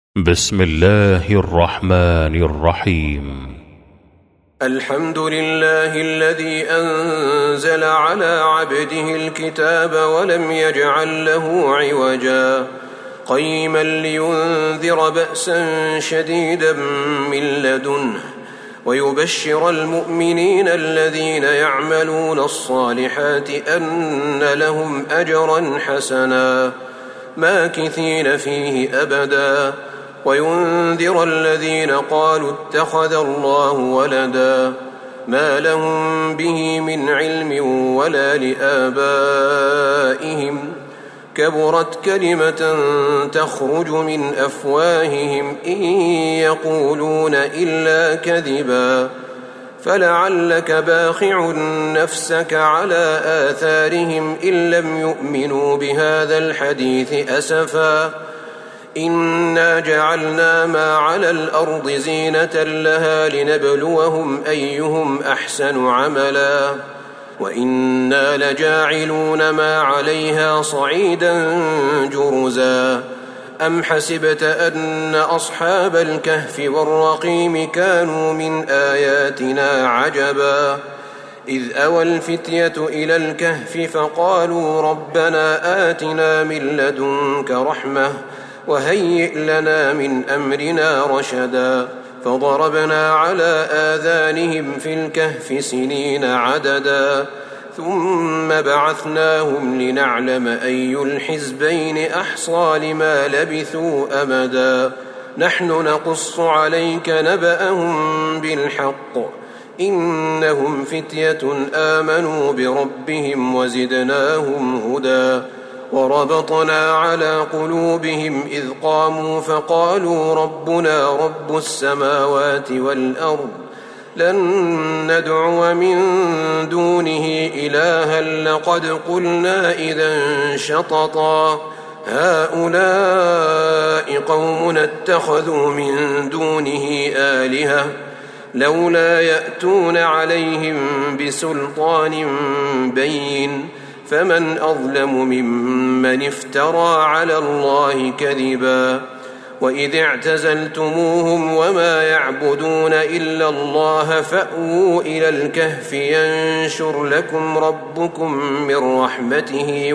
بسم الله الرحمن الرحيم. الحمد لله الذي أنزل على عبده الكتاب ولم يجعل له عوجا قيما لينذر بأسا شديدا من لدنه ويبشر المؤمنين الذين يعملون الصالحات أن لهم أجرا حسنا ماكثين فيه أبدا وينذر الذين قالوا اتخذ الله ولدا ما لهم به من علم ولا لآبائهم كبرت كلمة تخرج من أفواههم إن يقولون إلا كذبا فلعلك باخع نفسك على آثارهم إن لم يؤمنوا بهذا الحديث أسفا إنا جعلنا ما على الأرض زينة لها لنبلوهم أيهم أحسن عملا وإنا لجاعلون ما عليها صعيدا جرزا أم حسبت أن أصحاب الكهف والرقيم كانوا من آياتنا عجبا إذ أوى الفتية إلى الكهف فقالوا ربنا آتنا من لدنك رحمة وهيئ لنا من أمرنا رشدا فضربنا على آذانهم في الكهف سنين عددا ثم بعثناهم لنعلم أي الحزبين أحصى لما لبثوا أمدا نحن نقص عليك نبأهم بالحق إنهم فتية آمنوا بربهم وزدناهم هدى وربطنا على قلوبهم إذ قاموا فقالوا ربنا رب السماوات والأرض لن ندعو من دونه إلها لقد قلنا إذا شططا هؤلاء قومنا اتخذوا من دونه آلهة لولا يأتون عليهم بسلطان بين فمن أظلم ممن افترى على الله كذبا وإذ اعتزلتموهم وما يعبدون إلا الله فأووا إلى الكهف ينشر لكم ربكم من رحمته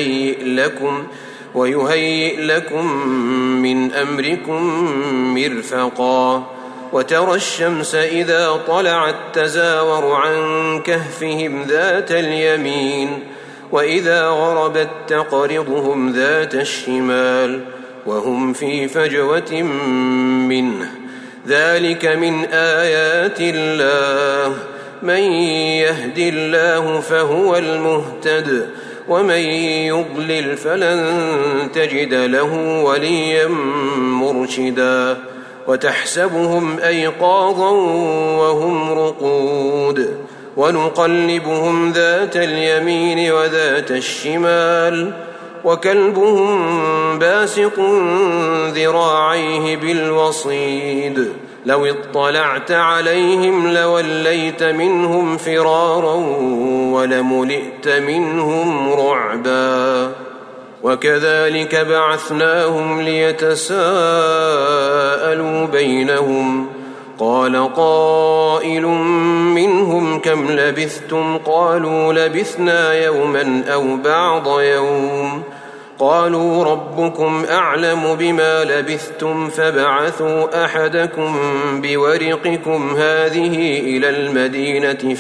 ويهيئ لكم من أمركم مرفقا وترى الشمس إذا طلعت تزاور عن كهفهم ذات اليمين وإذا غربت تقرضهم ذات الشمال وهم في فجوة منه ذلك من آيات الله من يهد الله فهو المهتد ومن يضلل فلن تجد له وليا مرشدا وتحسبهم أيقاظا وهم رقود ونقلبهم ذات اليمين وذات الشمال وكلبهم باسط ذراعيه بالوصيد لو اطلعت عليهم لوليت منهم فرارا ولملئت منهم رعبا وكذلك بعثناهم ليتساءلوا بينهم قال قائل منهم كم لبثتم قالوا لبثنا يوما أو بعض يوم قالوا ربكم أعلم بما لبثتم فابعثوا أحدكم بورقكم هذه إلى المدينة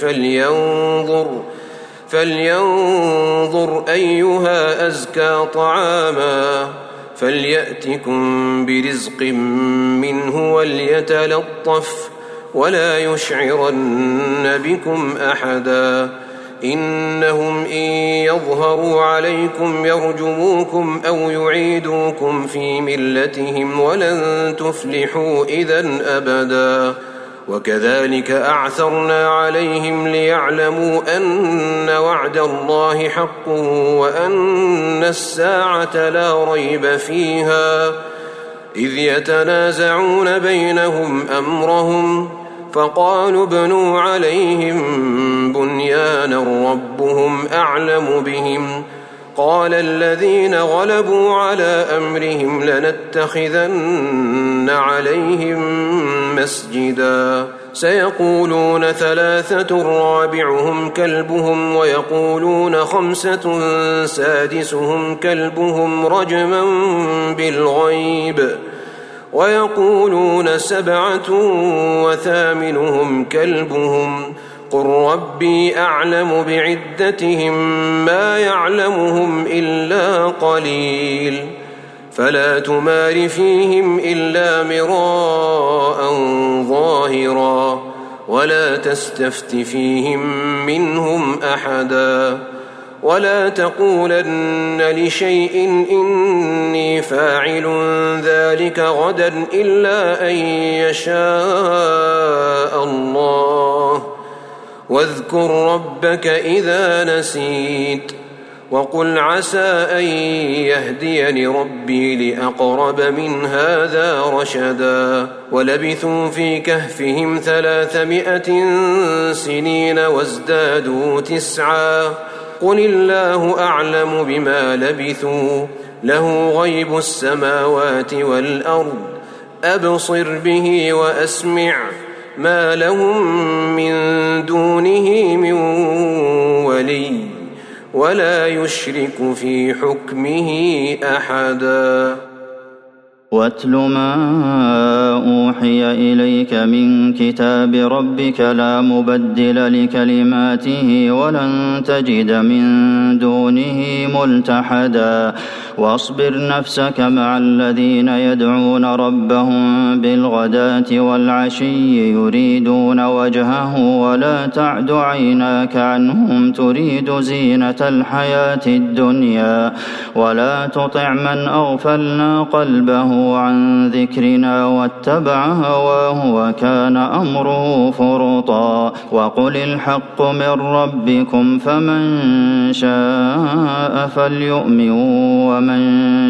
فلينظر أيها أزكى طعاما فليأتكم برزق منه وليتلطف ولا يشعرن بكم أحدا إنهم إن يظهروا عليكم يرجموكم أو يعيدوكم في ملتهم ولن تفلحوا إذن أبدا وكذلك أعثرنا عليهم ليعلموا أن وعد الله حق وأن الساعة لا ريب فيها إذ يتنازعون بينهم أمرهم فقالوا ابنوا عليهم بنيانا ربهم أعلم بهم قال الذين غلبوا على أمرهم لنتخذن عليهم مسجدا سيقولون 3 رابعهم كلبهم ويقولون 5 سادسهم كلبهم رجما بالغيب ويقولون 7 وثامنهم كلبهم قل ربي أعلم بعدتهم ما يعلمهم إلا قليل فلا تمار فيهم إلا مراء ظاهرا ولا تستفت فيهم منهم أحدا ولا تقولن لشيء إني فاعل ذلك غدا إلا أن يشاء الله واذكر ربك إذا نسيت وقل عسى أن يهديني ربي لأقرب من هذا رشدا ولبثوا في كهفهم 300 سنين وازدادوا 9 قل الله أعلم بما لبثوا له غيب السماوات والأرض أبصر به وأسمع ما لهم من دونه من ولي ولا يشرك في حكمه أحدا واتل ما أوحي إليك من كتاب ربك لا مبدل لكلماته ولن تجد من دونه ملتحدا واصبر نفسك مع الذين يدعون ربهم بالغداة والعشي يريدون وجهه ولا تعد عيناك عنهم تريد زينة الحياة الدنيا ولا تطع من أغفلنا قلبه عن ذكرنا واتبع هواه وكان أمره فرطا وقل الحق من ربكم فمن شاء فليؤمن ومن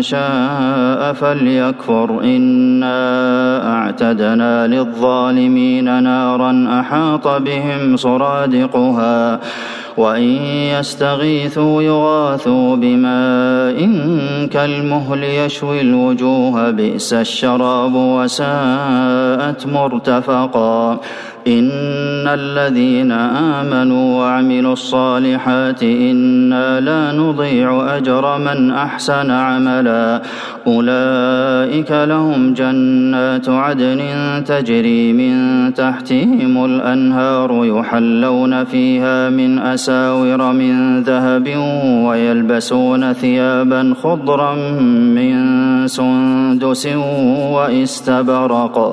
شاء فليكفر إنا أعتدنا للظالمين نارا أحاط بهم سرادقها وإن يستغيثوا يغاثوا بماء كالمهل يشوي الوجوه بئس الشراب وساءت مرتفقا إن الذين آمنوا وعملوا الصالحات إنا لا نضيع أجر من أحسن عملا أولئك لهم جنات عدن تجري من تحتهم الأنهار يحلون فيها من أساور من ذهب ويلبسون ثيابا خضرا من سندس واستبرق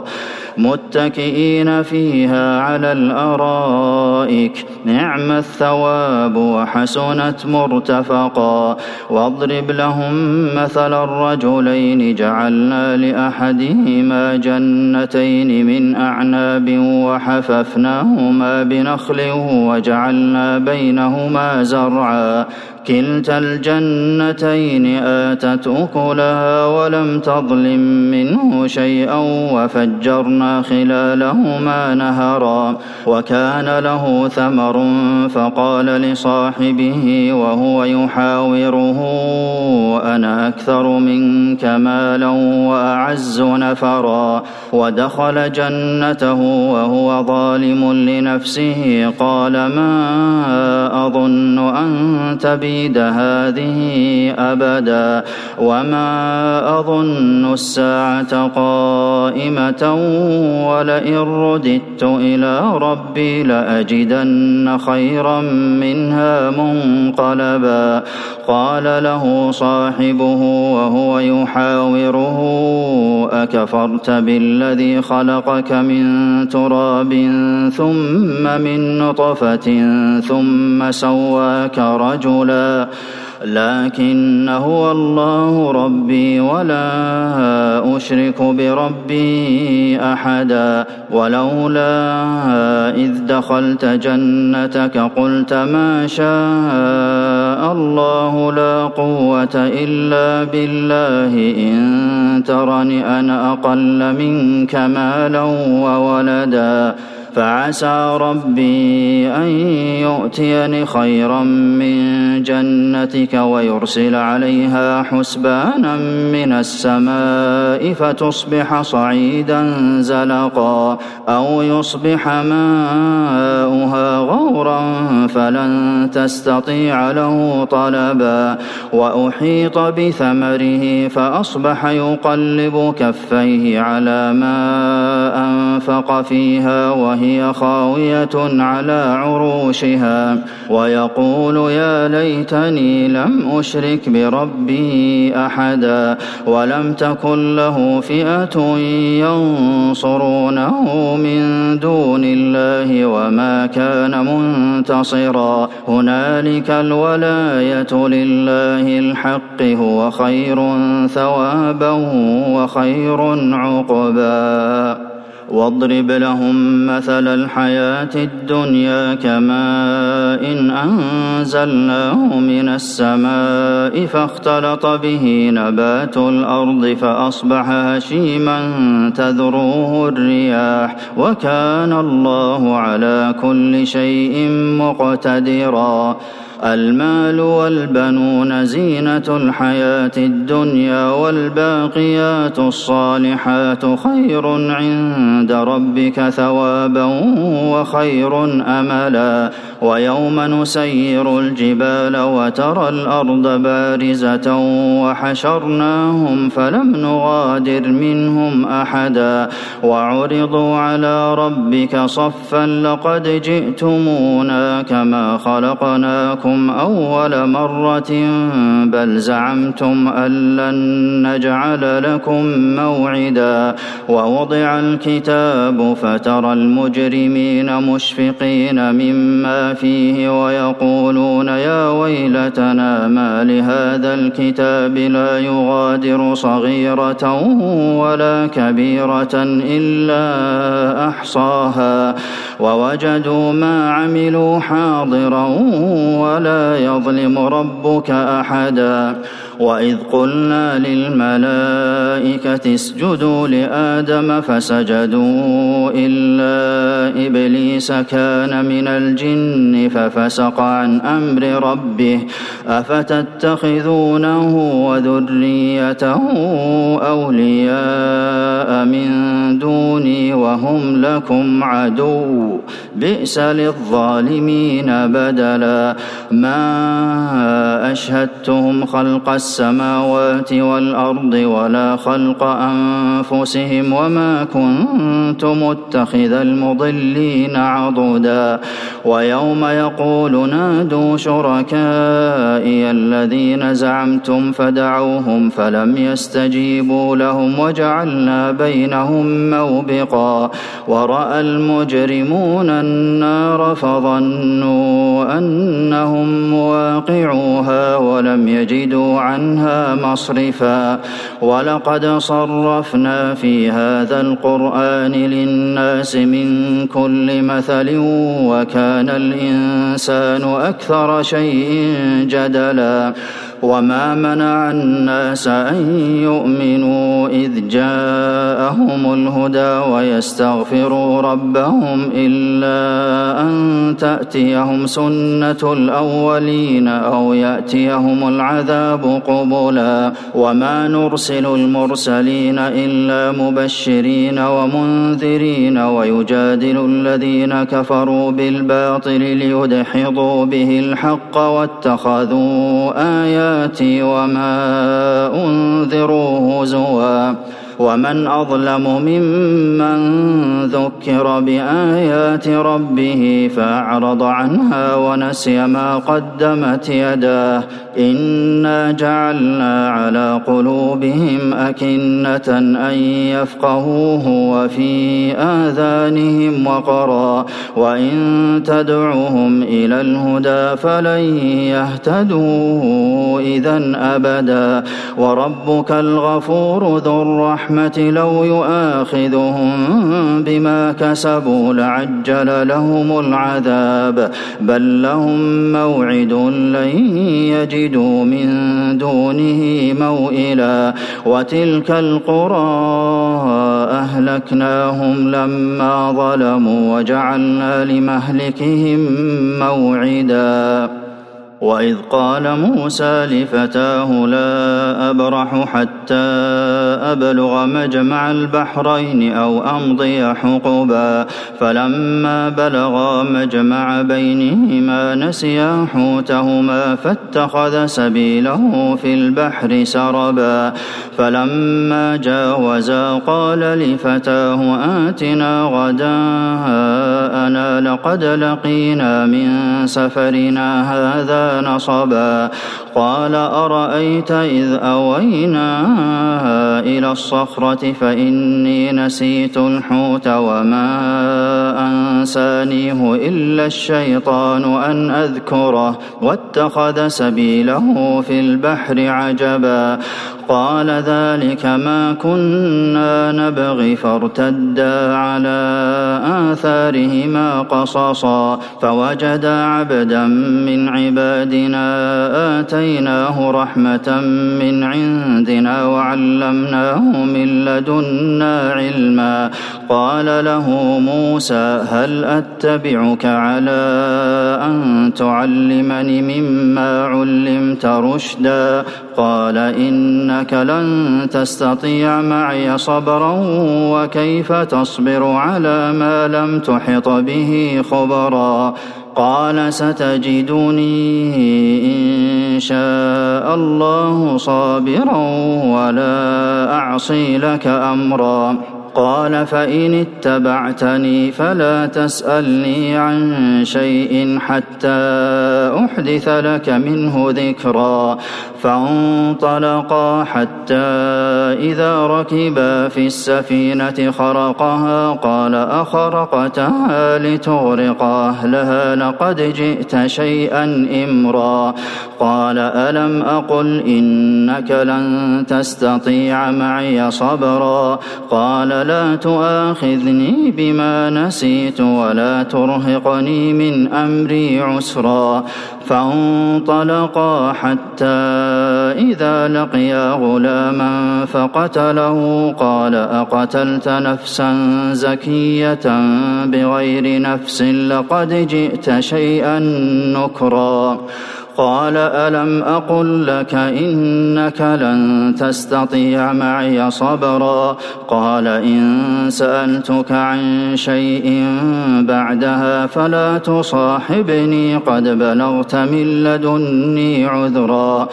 متكئين فيها على الأرائك نعم الثواب وحسنت مرتفقا واضرب لهم مثل الرجلين جعلنا لأحدهما جنتين من أعناب وحففناهما بنخل وجعلنا بينهما زرعا كلتا الجنتين آتت أكلها ولم تظلم منه شيئا وفجرنا خلالهما نهرا وكان له ثمر فقال لصاحبه وهو يحاوره أنا أكثر منك مالا وأعز نفرا ودخل جنته وهو ظالم لنفسه قال ما أظن أن تبيد هذه أبدا وما أظن الساعة قائمة ولئن رددت إلى ربي لأجدن خيرا منها منقلبا قال له صاحبه وهو يحاوره أكفرت بالذي خلقك من تراب ثم من نطفة ثم سواك رجلا لكن هو الله ربي ولا أشرك بربي أحدا ولولا إذ دخلت جنتك قلت ما شاء الله لا قوة إلا بالله إن ترني أنا أقل منك مالا وولدا فعسى ربي أن يؤتيني خيرا من جنتك ويرسل عليها حسبانا من السماء فتصبح صعيدا زلقا أو يصبح ماؤها غورا فلن تستطيع له طلبا وأحيط بثمره فأصبح يقلب كفيه على ما أنفق فيها وهي خاوية على عروشها ويقول يا ليتني لم أشرك بربي أحدا ولم تكن له فئة ينصرونه من دون الله وما كان منتصرا هنالك الولاية لله الحق هو خير ثوابا وخير عقبا واضرب لهم مثل الحياة الدنيا كماء إن أنزلناه من السماء فاختلط به نبات الأرض فأصبح هشيما تذروه الرياح وكان الله على كل شيء مقتدرا المال والبنون زينة الحياة الدنيا والباقيات الصالحات خير عند ربك ثوابا وخير أملا ويوم نسير الجبال وترى الأرض بارزة وحشرناهم فلم نغادر منهم أحدا وعرضوا على ربك صفا لقد جئتمونا كما خلقناكم أول مرة بل زعمتم أن لن نجعل لكم موعدا ووضع الكتاب فترى المجرمين مشفقين مما فيه ويقولون يا ويلتنا ما لهذا الكتاب لا يغادر صغيرة ولا كبيرة إلا أحصاها ووجدوا ما عملوا حاضرا ولا يظلم ربك أحدا وإذ قلنا للملائكة اسجدوا لآدم فسجدوا إلا إبليس كان من الجن ففسق عن أمر ربه أفتتخذونه وذريته أولياء من دوني وهم لكم عدو بئس للظالمين بدلا ما أشهدتهم خلق السماوات والأرض ولا خلق أنفسهم وما كنت متخذ المضلين عضدا ويوم يقول نادوا شركائي الذين زعمتم فدعوهم فلم يستجيبوا لهم وجعلنا بينهم موبقا ورأى المجرمون النار فظنوا أنهم مواقعوها ولم يجدوا عنها مصرفا ولقد صرفنا في هذا القرآن للناس من كل مثل وكان الإنسان أكثر شيء جدلا وما منع الناس أن يؤمنوا إذ جاءهم الهدى ويستغفروا ربهم إلا أن تأتيهم سنة الأولين أو يأتيهم العذاب قبلا وما نرسل المرسلين إلا مبشرين ومنذرين ويجادل الذين كفروا بالباطل ليدحضوا به الحق واتخذوا آياتي وما أنذروا هزوا ومن أظلم ممن ذكر بآيات ربه فأعرض عنها ونسي ما قدمت يداه إنا جعلنا على قلوبهم أكنة أن يفقهوه وفي آذانهم وقرا وإن تدعوهم إلى الهدى فلن يهتدوا إذا أبدا وربك الغفور ذو الرحمة لو يؤاخذهم بما كسبوا لعجل لهم العذاب بل لهم موعد لن يجدوا من دونه موئلا وتلك القرى وأهلكناهم لما ظلموا وجعلنا لمهلكهم موعدا وإذ قال موسى لفتاه لا أبرح حتى أبلغ مجمع البحرين أو أمضي حقبا فلما بلغا مجمع بينهما نسيا حوتهما فاتخذ سبيله في البحر سربا فلما جاوزا قال لفتاه آتنا غداءنا لقد لقينا من سفرنا هذا نصبا قال أرأيت إذ أوينا إلى الصخرة فإني نسيت الحوت وما أنسانيه إلا الشيطان أن أذكره واتخذ سبيله في البحر عجبا قال ذلك ما كنا نبغي فارتدا على آثارهما قصصا فوجدا عبدا من عبادنا آتيناه رحمة من عندنا وعلمناه من لدنا علما قال له موسى هل أتبعك على أن تعلمني مما علمت رشدا قال إنك لن تستطيع معي صبرا وكيف تصبر على ما لم تحط به خبرا قال ستجدني إن شاء الله صابرا ولا أعصي لك أمرا قال فإن اتبعتني فلا تسألني عن شيء حتى أحدث لك منه ذكرا فانطلقا حتى إذا ركبا في السفينة خرقها قال أخرقتها لتغرق أهلها لقد جئت شيئا إمرا قال ألم أقل إنك لن تستطيع معي صبرا قال لا تؤاخذني بما نسيت ولا ترهقني من أمري عسرا فانطلقا حتى إذا لقيا غلاما فقتله قال أقتلت نفسا زكية بغير نفس لقد جئت شيئا نكرا قال ألم أقل لك إنك لن تستطيع معي صبرا قال إن سألتك عن شيء بعدها فلا تصاحبني قد بلغت من لدني عذرا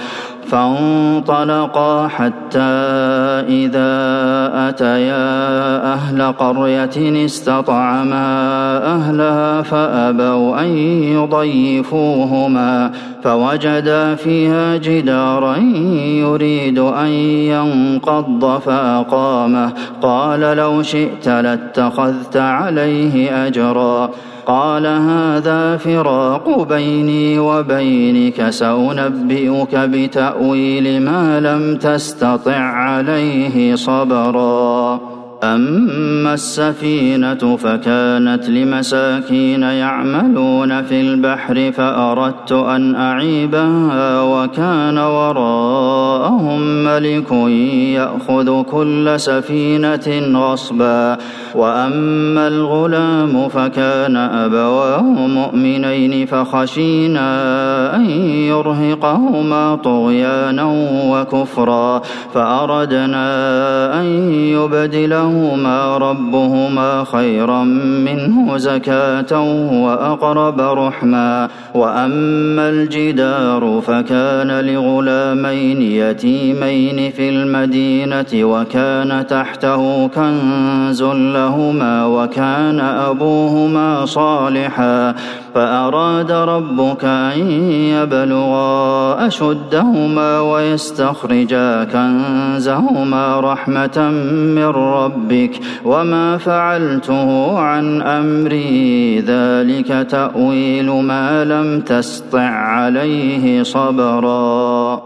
فانطلقا حتى إذا أتيا أهل قرية استطعما أهلها فأبوا أن يضيفوهما فوجدا فيها جدارا يريد أن ينقض فأقامه قال لو شئت لاتخذت عليه أجرا قال هذا فراق بيني وبينك سأنبئك بتأويل ما لم تستطع عليه صبرا أما السفينة فكانت لمساكين يعملون في البحر فأردت أن أعيبها وكان وراءهم ملك يأخذ كل سفينة غصبا وأما الغلام فكان أبواه مؤمنين فخشينا أن يرهقهما طغيانا وكفرا فأردنا أن يبدلهما ربهما خيرا منه زكاة وأقرب رحما وأما الجدار فكان لغلامين يتيمين في المدينة وكان تحته كنز لهما وكان أبوهما صالحا فأراد ربك أن يبلغا أشدهما ويستخرجا كنزهما رحمة من ربك وما فعلته عن أمري ذلك تأويل ما لم تسطع عليه صبرا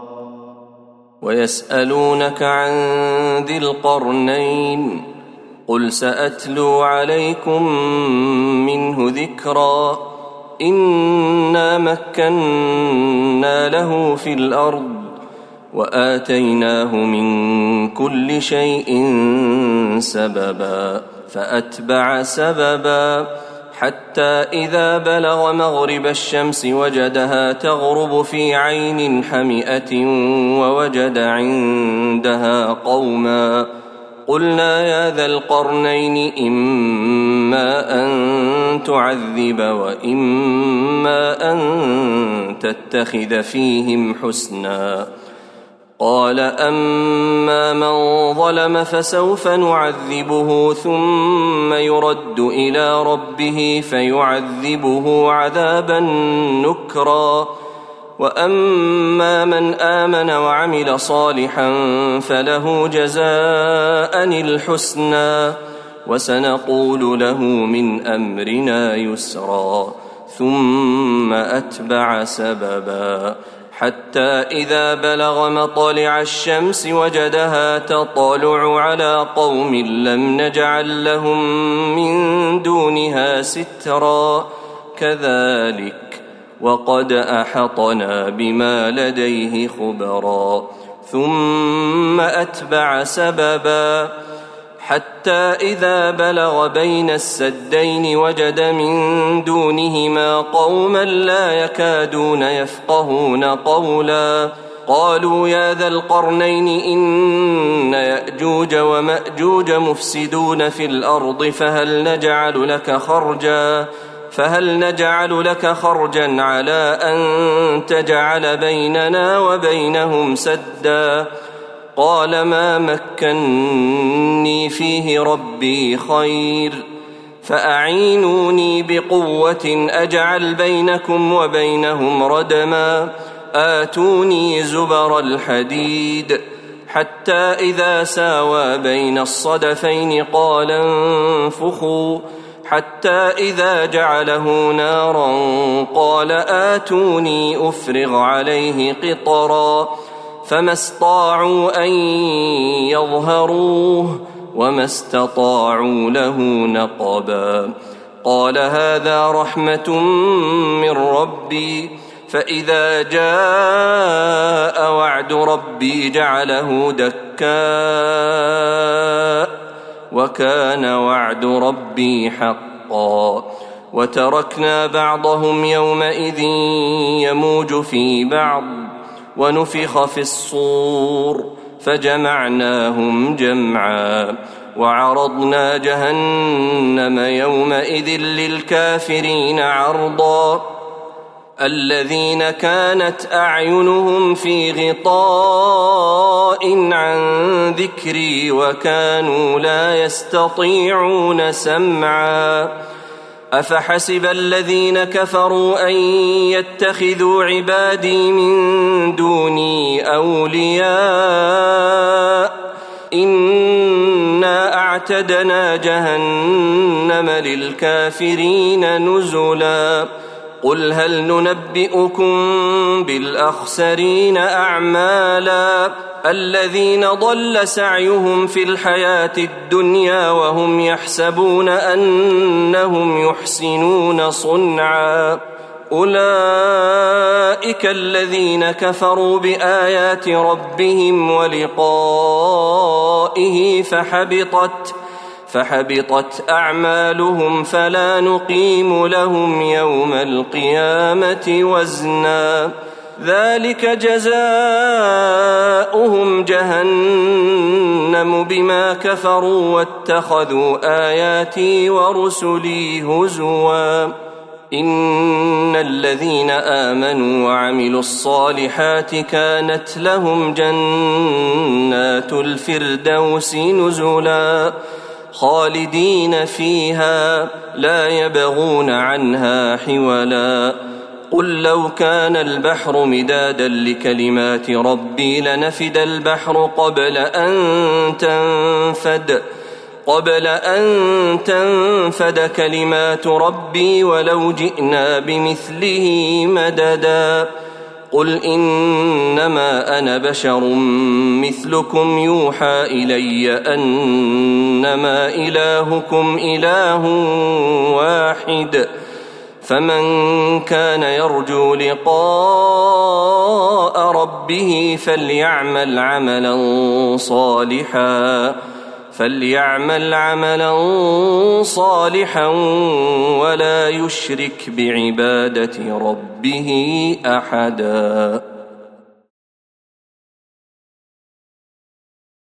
ويسألونك عن ذي القرنين قل سأتلو عليكم منه ذكرا إنا مكنا له في الأرض وآتيناه من كل شيء سببا فأتبع سببا حتى إذا بلغ مغرب الشمس وجدها تغرب في عين حمئة ووجد عندها قوما قلنا يا ذا القرنين إما أن تعذب وإما أن تتخذ فيهم حسنا قال أما من ظلم فسوف نعذبه ثم يرد إلى ربه فيعذبه عذابا نكرا وأما من آمن وعمل صالحا فله جزاء الحسنى وسنقول له من أمرنا يسرا ثم أتبع سببا حتى إذا بلغ مطلع الشمس وجدها تطلع على قوم لم نجعل لهم من دونها سترا كذلك وقد أحطنا بما لديه خبرا ثم أتبع سببا حتى إذا بلغ بين السدين وجد من دونهما قوما لا يكادون يفقهون قولا قالوا يا ذا القرنين إن يأجوج ومأجوج مفسدون في الأرض فهل نجعل لك خرجا على أن تجعل بيننا وبينهم سدا قال ما مكني فيه ربي خير فأعينوني بقوة أجعل بينكم وبينهم ردما آتوني زبر الحديد حتى إذا ساوى بين الصدفين قال انفخوا حتى إذا جعله نارا قال آتوني أفرغ عليه قطرا فما استطاعوا أن يظهروه وما استطاعوا له نقبا قال هذا رحمة من ربي فإذا جاء وعد ربي جعله دكاء وكان وعد ربي حقا وتركنا بعضهم يومئذ يموج في بعض ونفخ في الصور فجمعناهم جمعا وعرضنا جهنم يومئذ للكافرين عرضا الذين كانت أعينهم في غطاء عن ذكري وكانوا لا يستطيعون سمعا أفحسب الذين كفروا أن يتخذوا عبادي من دوني أولياء إنا أعتدنا جهنم للكافرين نزلا قل هل ننبئكم بالأخسرين أعمالا الذين ضل سعيهم في الحياة الدنيا وهم يحسبون أنهم يحسنون صنعا أولئك الذين كفروا بآيات ربهم ولقائه فحبطت أعمالهم فلا نقيم لهم يوم القيامة وزنا ذلك جزاؤهم جهنم بما كفروا واتخذوا آياتي ورسلي هزوا إن الذين آمنوا وعملوا الصالحات كانت لهم جنات الفردوس نزلا خالدين فيها لا يبغون عنها حولا قل لو كان البحر مدادا لكلمات ربي لنفد البحر قبل أن تنفد كلمات ربي ولو جئنا بمثله مددا قل إنما أنا بشر مثلكم يوحى إلي أنما إلهكم إله واحد فمن كان يرجو لقاء ربه فليعمل عملا صالحا ولا يشرك بعبادة ربه أحدا.